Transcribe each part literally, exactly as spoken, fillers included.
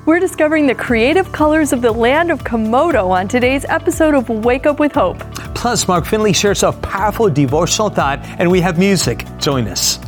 We're discovering the creative colors of the land of Komodo on today's episode of Wake Up with Hope. Plus, Mark Finley shares a powerful devotional thought, and we have music. Join us.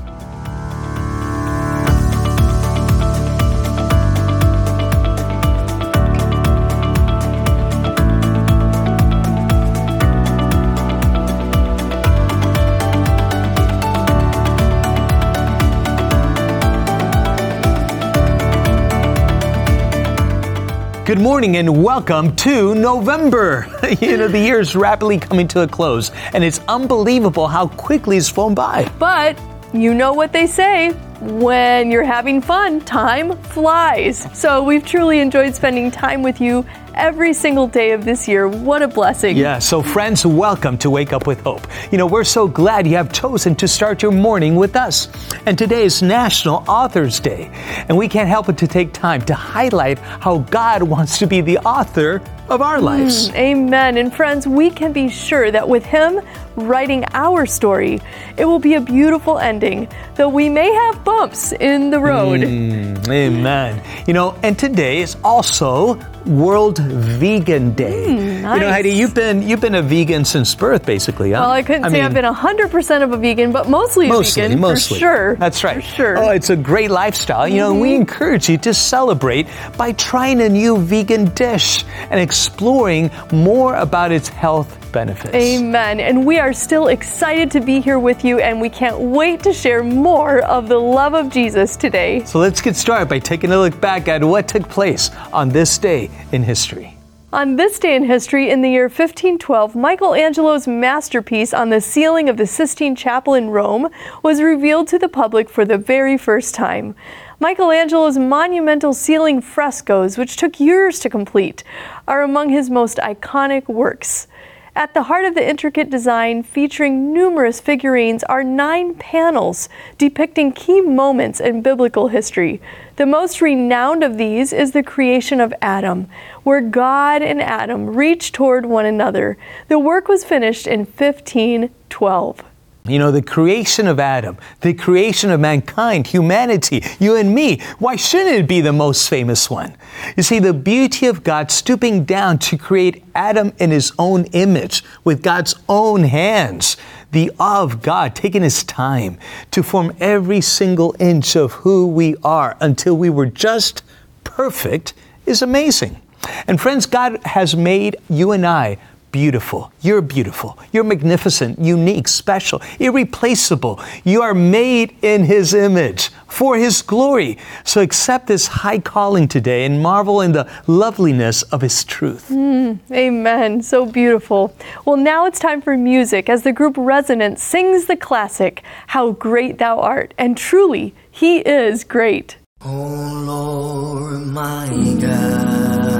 Good morning and welcome to November. You know, the year is rapidly coming to a close, and it's unbelievable how quickly it's flown by. But you know what they say, when you're having fun, time flies. So we've truly enjoyed spending time with you every single day of this year. What a blessing. Yeah, so friends, welcome to Wake Up with Hope. You know, we're so glad you have chosen to start your morning with us. And today is National Authors Day. And we can't help but to take time to highlight how God wants to be the author of our lives. Mm, amen. And friends, we can be sure that with Him writing our story, it will be a beautiful ending, though we may have bumps in the road. Mm, amen. You know, and today is also World Vegan Day. Mm, nice. You know, Heidi, you've been you've been a vegan since birth, basically. Huh? Well, I couldn't I say mean, I've been one hundred percent of a vegan, but mostly a mostly, vegan, mostly. for sure. That's right. For sure. Oh, it's a great lifestyle. You know, mm-hmm. we encourage you to celebrate by trying a new vegan dish and exploring more about its health benefits. Amen. And we are still excited to be here with you, and we can't wait to share more of the love of Jesus today. So let's get started by taking a look back at what took place on this day in history. On this day in history, in the year fifteen twelve, Michelangelo's masterpiece on the ceiling of the Sistine Chapel in Rome was revealed to the public for the very first time. Michelangelo's monumental ceiling frescoes, which took years to complete, are among his most iconic works. At the heart of the intricate design, featuring numerous figurines, are nine panels depicting key moments in biblical history. The most renowned of these is the creation of Adam, where God and Adam reach toward one another. The work was finished in fifteen twelve. You know, the creation of Adam, the creation of mankind, humanity, you and me, why shouldn't it be the most famous one? You see, the beauty of God stooping down to create Adam in His own image with God's own hands, the awe of God taking His time to form every single inch of who we are until we were just perfect is amazing. And friends, God has made you and I beautiful. You're beautiful. You're magnificent, unique, special, irreplaceable. You are made in His image for His glory. So accept this high calling today and marvel in the loveliness of His truth. Mm, amen. So beautiful. Well, now it's time for music as the group Resonance sings the classic, How Great Thou Art. And truly, He is great. Oh Lord, my God.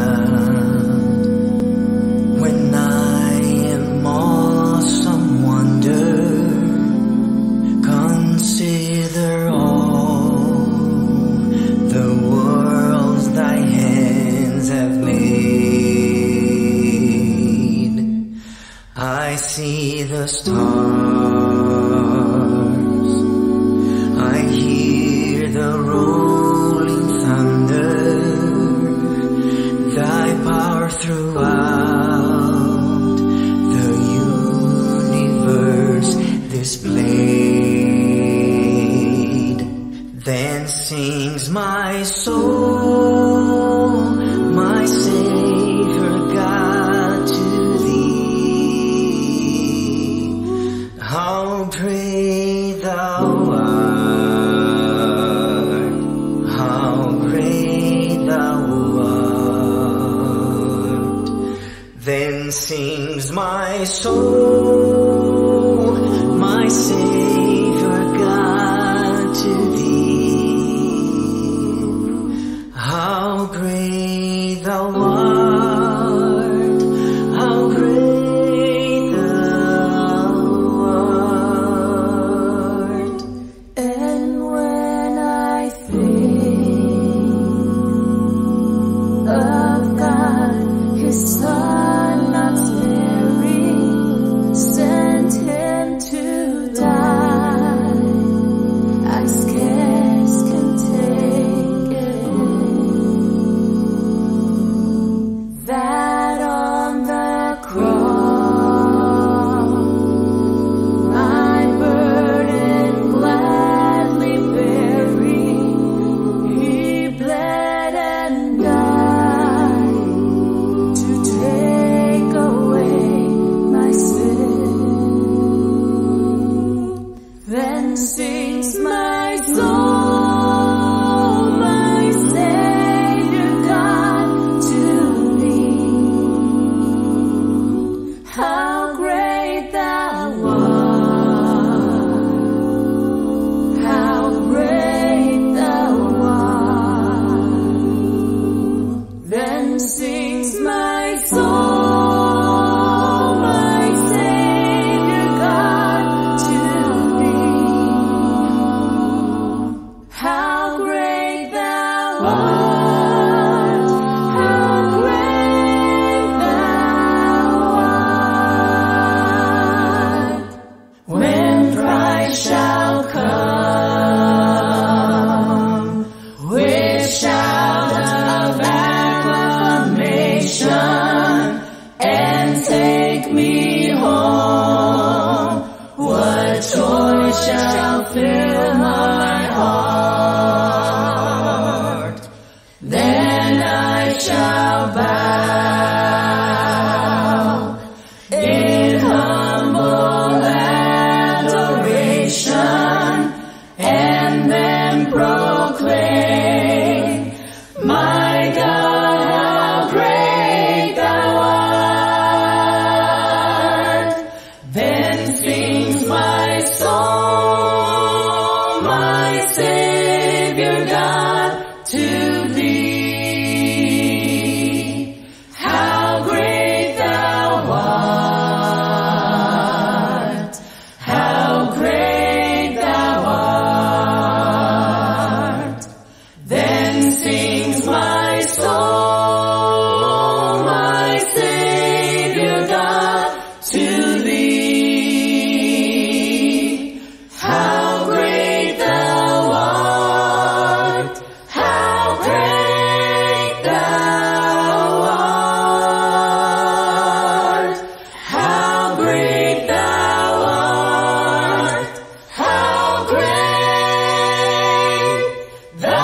Consider all the worlds thy hands have made. I see the stars, I hear the rolling thunder, thy power throughout the universe displayed. Then sings my soul, my Savior God, to thee. How great thou art, how great thou art. Then sings my soul, my Savior God, to thee. How great thou art, how great thou art. And when I think of God, His Son not sparing, sent Him to die, I scarce can take it in. sings my soul, my Savior God, to thee. How great thou art, how great thou art. When Christ shall come with shout of acclamation and take me home, what joy shall fill my heart? Then I shall bow in humble adoration and then proclaim, my God, how great thou art. Then sings my soul, my Savior God, to thee. How great thou art, how great thou art. Then sings my soul, my Savior God, to thee. How great thou art, how great thou art, how great thou art, how great thou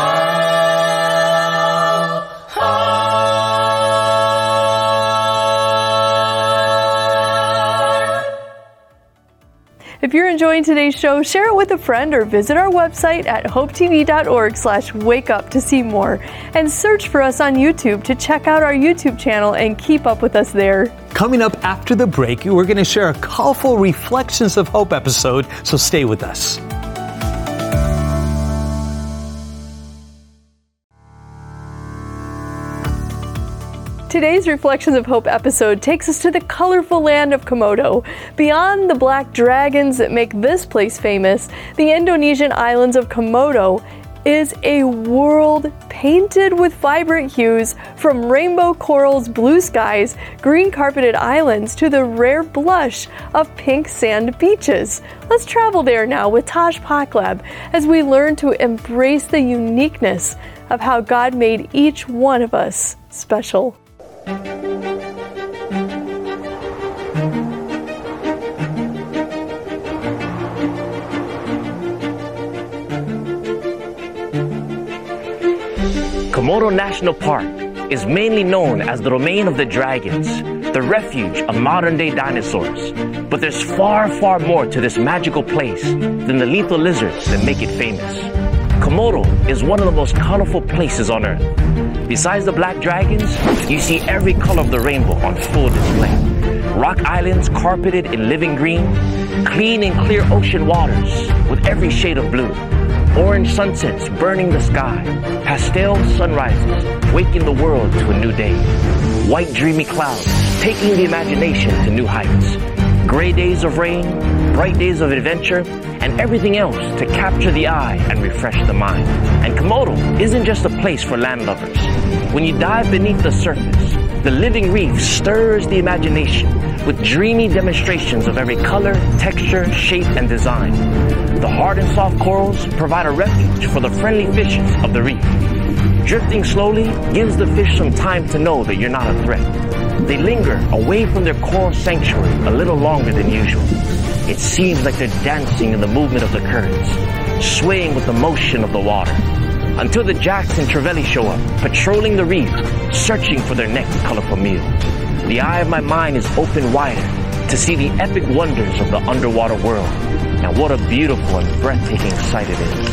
art. If you're enjoying today's show, share it with a friend or visit our website at hopetv.org slash wake up to see more. And search for us on YouTube to check out our YouTube channel and keep up with us there. Coming up after the break, we're going to share a colorful Reflections of Hope episode, so stay with us. Today's Reflections of Hope episode takes us to the colorful land of Komodo. Beyond the black dragons that make this place famous, the Indonesian islands of Komodo is a world painted with vibrant hues, from rainbow corals, blue skies, green carpeted islands, to the rare blush of pink sand beaches. Let's travel there now with Taj Paklab as we learn to embrace the uniqueness of how God made each one of us special. Komodo National Park is mainly known as the domain of the dragons, the refuge of modern-day dinosaurs. But there's far, far more to this magical place than the lethal lizards that make it famous. Komodo is one of the most colorful places on Earth. Besides the black dragons, you see every color of the rainbow on full display. Rock islands carpeted in living green, clean and clear ocean waters with every shade of blue, orange sunsets burning the sky, pastel sunrises waking the world to a new day, white dreamy clouds taking the imagination to new heights, gray days of rain, bright days of adventure, and everything else to capture the eye and refresh the mind. And Komodo isn't just a place for landlubbers. When you dive beneath the surface, the living reef stirs the imagination with dreamy demonstrations of every color, texture, shape, and design. The hard and soft corals provide a refuge for the friendly fishes of the reef. Drifting slowly gives the fish some time to know that you're not a threat. They linger away from their coral sanctuary a little longer than usual. It seems like they're dancing in the movement of the currents, swaying with the motion of the water, until the jacks and trevally show up, patrolling the reef, searching for their next colorful meal. The eye of my mind is open wider to see the epic wonders of the underwater world. And what a beautiful and breathtaking sight it is.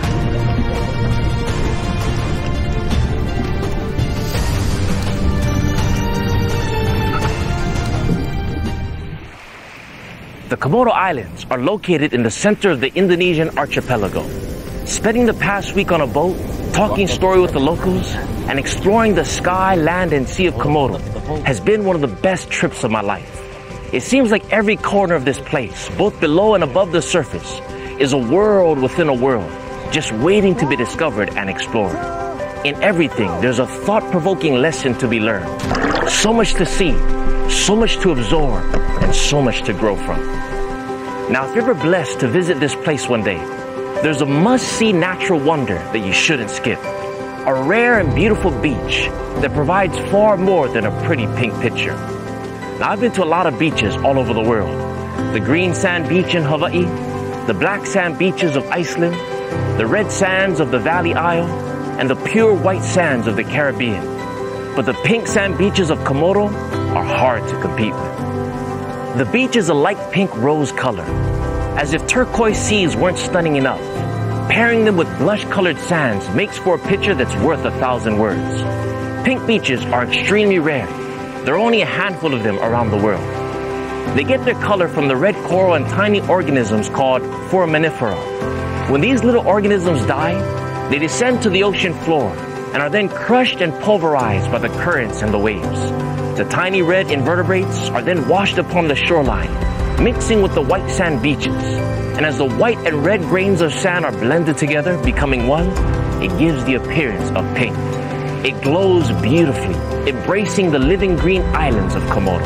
The Komodo Islands are located in the center of the Indonesian archipelago. Spending the past week on a boat, Talking story with the locals and exploring the sky, land, and sea of Komodo has been one of the best trips of my life. It seems like every corner of this place, both below and above the surface, is a world within a world, just waiting to be discovered and explored. In everything, there's a thought-provoking lesson to be learned. So much to see, so much to absorb, and so much to grow from. Now, if you're ever blessed to visit this place one day, there's a must-see natural wonder that you shouldn't skip. A rare and beautiful beach that provides far more than a pretty pink picture. Now, I've been to a lot of beaches all over the world. The green sand beach in Hawaii, the black sand beaches of Iceland, the red sands of the Valley Isle, and the pure white sands of the Caribbean. But the pink sand beaches of Komodo are hard to compete with. The beach is a light pink rose color, as if turquoise seas weren't stunning enough. Pairing them with blush-colored sands makes for a picture that's worth a thousand words. Pink beaches are extremely rare. There are only a handful of them around the world. They get their color from the red coral and tiny organisms called foraminifera. When these little organisms die, they descend to the ocean floor and are then crushed and pulverized by the currents and the waves. The tiny red invertebrates are then washed upon the shoreline, mixing with the white sand beaches. And as the white and red grains of sand are blended together, becoming one, it gives the appearance of pink. It glows beautifully, embracing the living green islands of Komodo.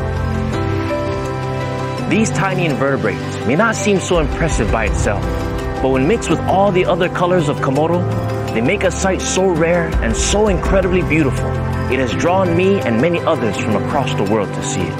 These tiny invertebrates may not seem so impressive by itself, but when mixed with all the other colors of Komodo, they make a sight so rare and so incredibly beautiful, it has drawn me and many others from across the world to see it.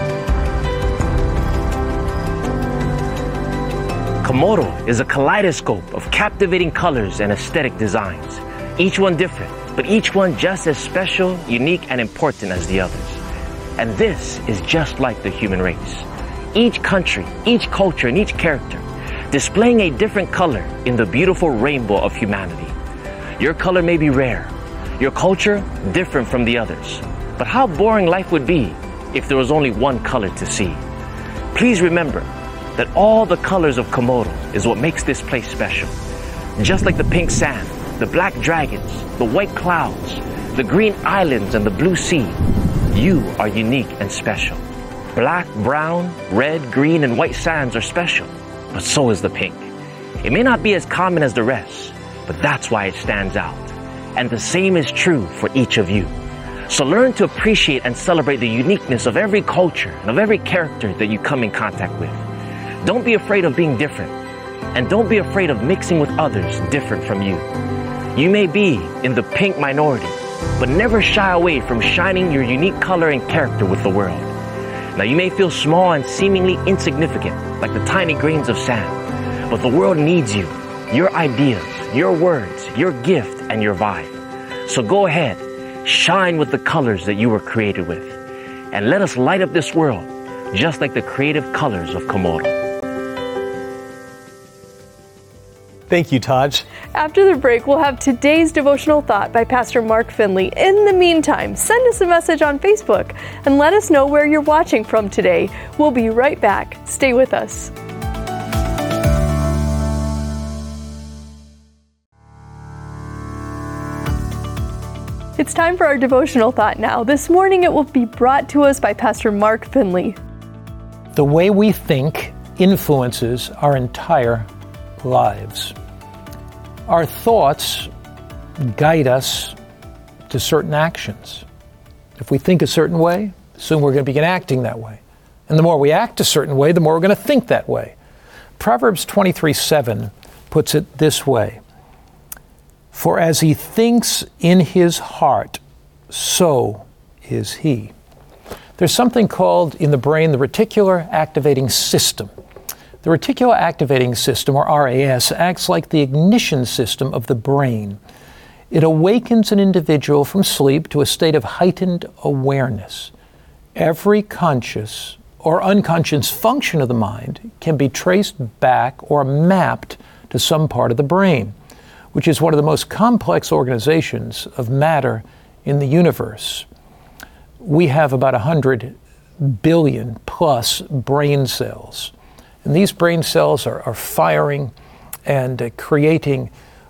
Komodo is a kaleidoscope of captivating colors and aesthetic designs, each one different, but each one just as special, unique, and important as the others. And this is just like the human race. Each country, each culture, and each character displaying a different color in the beautiful rainbow of humanity. Your color may be rare, your culture different from the others, but how boring life would be if there was only one color to see. Please remember that all the colors of Komodo is what makes this place special. Just like the pink sand, the black dragons, the white clouds, the green islands, and the blue sea, you are unique and special. Black, brown, red, green, and white sands are special, but so is the pink. It may not be as common as the rest, but that's why it stands out. And the same is true for each of you. So learn to appreciate and celebrate the uniqueness of every culture and of every character that you come in contact with. Don't be afraid of being different, and don't be afraid of mixing with others different from you. You may be in the pink minority, but never shy away from shining your unique color and character with the world. Now, you may feel small and seemingly insignificant, like the tiny grains of sand, but the world needs you, your ideas, your words, your gift, and your vibe. So go ahead, shine with the colors that you were created with, and let us light up this world, just like the creative colors of Komodo. Thank you, Taj. After the break, we'll have today's devotional thought by Pastor Mark Finley. In the meantime, send us a message on Facebook and let us know where you're watching from today. We'll be right back. Stay with us. It's time for our devotional thought now. This morning it will be brought to us by Pastor Mark Finley. The way we think influences our entire lives. Our thoughts guide us to certain actions. If we think a certain way, soon we're going to begin acting that way. And the more we act a certain way, the more we're going to think that way. Proverbs twenty-three seven puts it this way: "For as he thinks in his heart, so is he." There's something called in the brain the reticular activating system. The reticular activating system, or R A S, acts like the ignition system of the brain. It awakens an individual from sleep to a state of heightened awareness. Every conscious or unconscious function of the mind can be traced back or mapped to some part of the brain, which is one of the most complex organizations of matter in the universe. We have about one hundred billion plus brain cells. And these brain cells are, are firing and uh, creating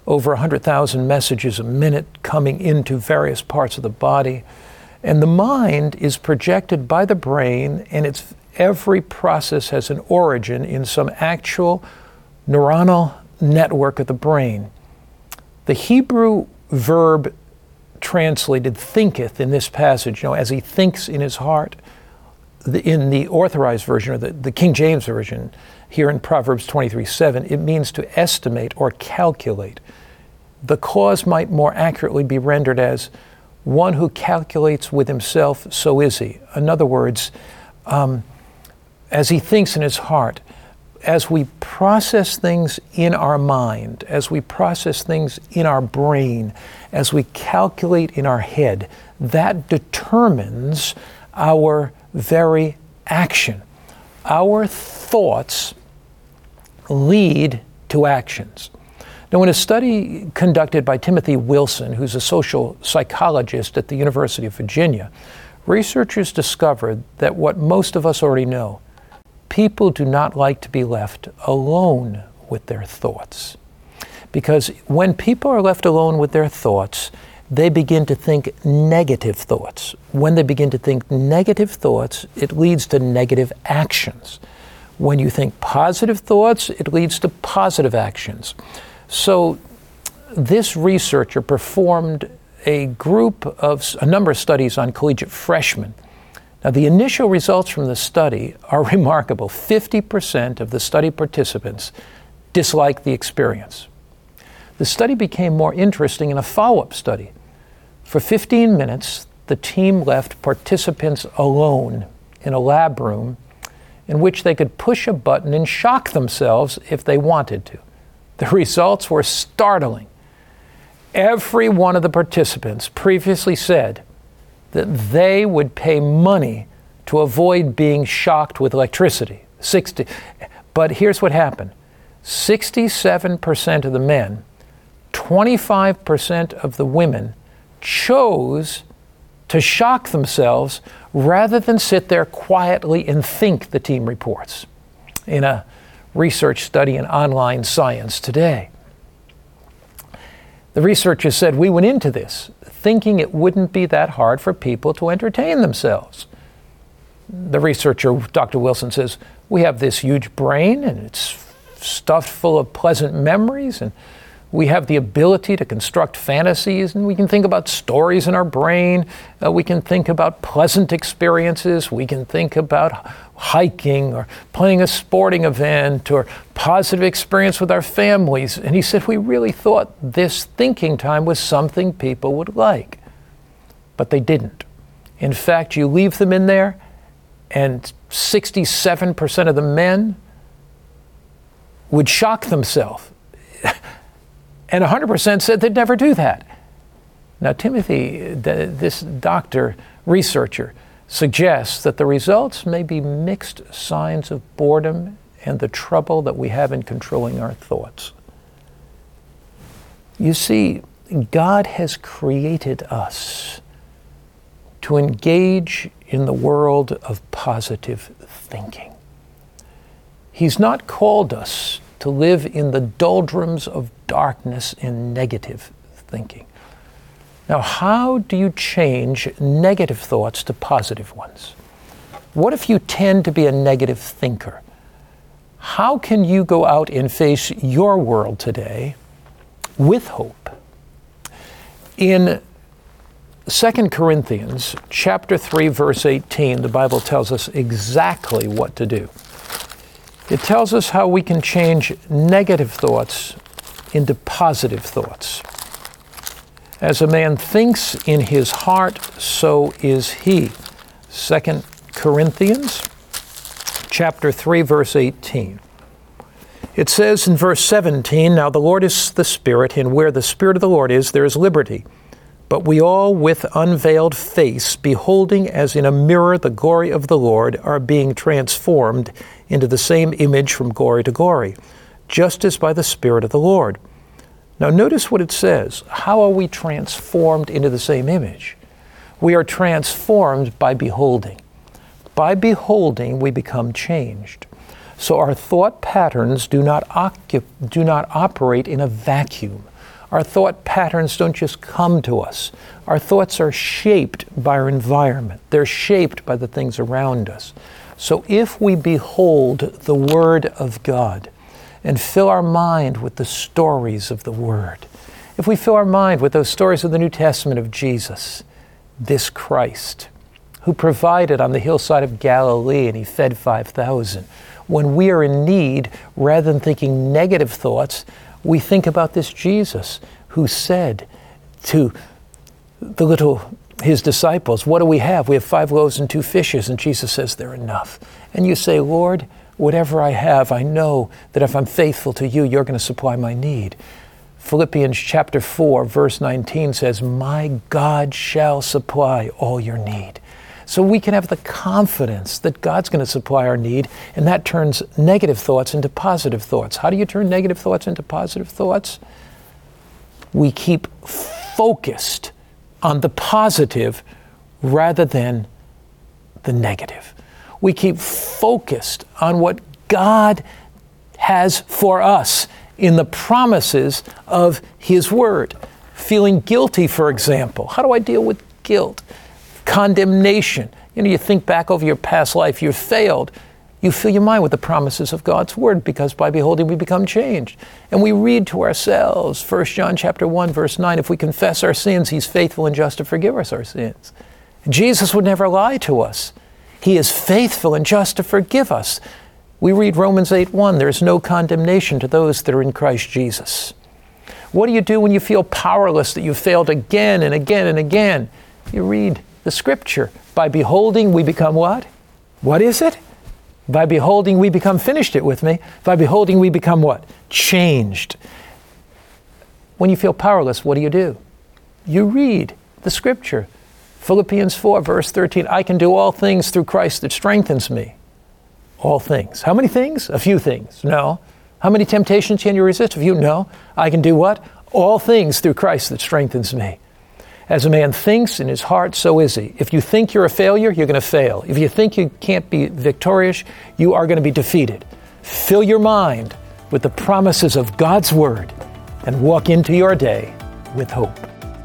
over one hundred thousand messages a minute coming into various parts of the body. And the mind is projected by the brain, and it's every process has an origin in some actual neuronal network of the brain. The Hebrew verb translated thinketh in this passage, you know, as he thinks in his heart, the, in the authorized version, or the, the King James Version, here in Proverbs twenty-three seven, it means to estimate or calculate. The cause might more accurately be rendered as one who calculates with himself, so is he. In other words, um, as he thinks in his heart, as we process things in our mind, as we process things in our brain, as we calculate in our head, that determines our very action. Our thoughts lead to actions. Now, in a study conducted by Timothy Wilson, who's a social psychologist at the University of Virginia, researchers discovered that what most of us already know: people do not like to be left alone with their thoughts. Because when people are left alone with their thoughts, they begin to think negative thoughts. When they begin to think negative thoughts, it leads to negative actions. When you think positive thoughts, it leads to positive actions. So this researcher performed a group of, a number of studies on collegiate freshmen. Now, the initial results from the study are remarkable. fifty percent of the study participants disliked the experience. The study became more interesting in a follow-up study. For fifteen minutes, the team left participants alone in a lab room in which they could push a button and shock themselves if they wanted to. The results were startling. Every one of the participants previously said that they would pay money to avoid being shocked with electricity. sixty But here's what happened. sixty-seven percent of the men, twenty-five percent of the women chose to shock themselves rather than sit there quietly and think, the team reports in a research study in Online Science Today. The researchers said, we went into this thinking it wouldn't be that hard for people to entertain themselves. The researcher, Doctor Wilson, says, we have this huge brain and it's stuffed full of pleasant memories, and we have the ability to construct fantasies, and we can think about stories in our brain. Uh, we can think about pleasant experiences. We can think about hiking or playing a sporting event or positive experience with our families. And he said, we really thought this thinking time was something people would like. But they didn't. In fact, you leave them in there, and sixty-seven percent of the men would shock themselves. And one hundred percent said they'd never do that. Now, Timothy, this doctor, researcher, suggests that the results may be mixed signs of boredom and the trouble that we have in controlling our thoughts. You see, God has created us to engage in the world of positive thinking. He's not called us to live in the doldrums of darkness and negative thinking. Now, how do you change negative thoughts to positive ones? What if you tend to be a negative thinker? How can you go out and face your world today with hope? In Second Corinthians chapter three, verse eighteen, the Bible tells us exactly what to do. It tells us how we can change negative thoughts into positive thoughts. As a man thinks in his heart, so is he. Second Corinthians chapter three, verse eighteen. It says in verse seventeen, now the Lord is the Spirit, and where the Spirit of the Lord is, there is liberty. But we all, with unveiled face, beholding as in a mirror the glory of the Lord, are being transformed into the same image from glory to glory, just as by the Spirit of the Lord. Now notice what it says. How are we transformed into the same image? We are transformed by beholding. By beholding, we become changed. So our thought patterns do not, occup- do not operate in a vacuum. Our thought patterns don't just come to us. Our thoughts are shaped by our environment. They're shaped by the things around us. So if we behold the Word of God and fill our mind with the stories of the Word, if we fill our mind with those stories of the New Testament of Jesus, this Christ, who provided on the hillside of Galilee and he fed five thousand, when we are in need, rather than thinking negative thoughts, we think about this Jesus who said to the little, his disciples, what do we have? We have five loaves and two fishes. And Jesus says, they're enough. And you say, Lord, whatever I have, I know that if I'm faithful to you, you're going to supply my need. Philippians chapter four, verse nineteen says, my God shall supply all your need. So we can have the confidence that God's going to supply our need, and that turns negative thoughts into positive thoughts. How do you turn negative thoughts into positive thoughts? We keep focused on the positive rather than the negative. We keep focused on what God has for us in the promises of His Word. Feeling guilty, for example. How do I deal with guilt? Condemnation. You know, you think back over your past life, you've failed. You fill your mind with the promises of God's Word, because by beholding we become changed. And we read to ourselves, First John chapter one, verse nine, if we confess our sins, He's faithful and just to forgive us our sins. Jesus would never lie to us. He is faithful and just to forgive us. We read Romans eight one, there is no condemnation to those that are in Christ Jesus. What do you do when you feel powerless, that you've failed again and again and again? You read the Scripture. By beholding, we become what? What is it? By beholding, we become, finished it with me, by beholding, we become what? Changed. When you feel powerless, what do you do? You read the Scripture. Philippians four, verse thirteen, I can do all things through Christ that strengthens me. All things. How many things? A few things. No. How many temptations can you resist? A few? No. I can do what? All things through Christ that strengthens me. As a man thinks in his heart, so is he. If you think you're a failure, you're going to fail. If you think you can't be victorious, you are going to be defeated. Fill your mind with the promises of God's Word and walk into your day with hope.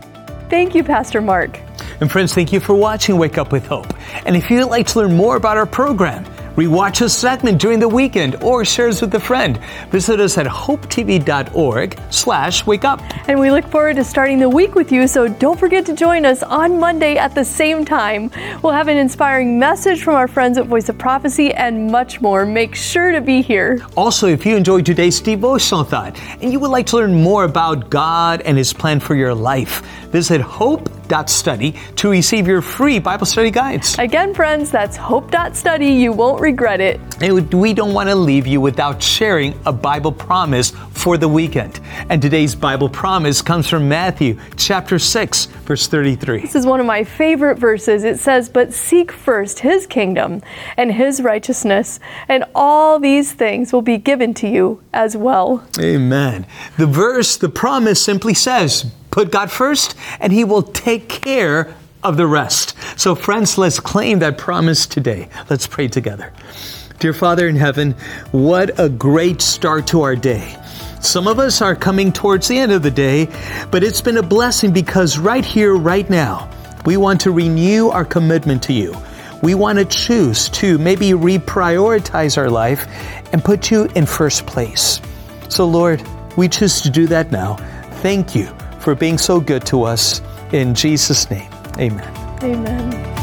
Thank you, Pastor Mark. And friends, thank you for watching Wake Up with Hope. And if you'd like to learn more about our program, rewatch a segment during the weekend, or share us with a friend, visit us at hopetv.org slash wake up. And we look forward to starting the week with you, so don't forget to join us on Monday at the same time. We'll have an inspiring message from our friends at Voice of Prophecy and much more. Make sure to be here. Also, if you enjoyed today's devotional thought and you would like to learn more about God and His plan for your life, visit hope dot study to receive your free Bible study guides. Again, friends, that's hope dot study. You won't regret it. And we don't want to leave you without sharing a Bible promise for the weekend. And today's Bible promise comes from Matthew chapter six, verse thirty-three. This is one of my favorite verses. It says, but seek first His kingdom and His righteousness, and all these things will be given to you as well. Amen. The verse, the promise simply says, put God first, and He will take care of the rest. So friends, let's claim that promise today. Let's pray together. Dear Father in heaven, what a great start to our day. Some of us are coming towards the end of the day, but it's been a blessing because right here, right now, we want to renew our commitment to you. We want to choose to maybe reprioritize our life and put you in first place. So Lord, we choose to do that now. Thank you for being so good to us. In Jesus' name, amen. Amen.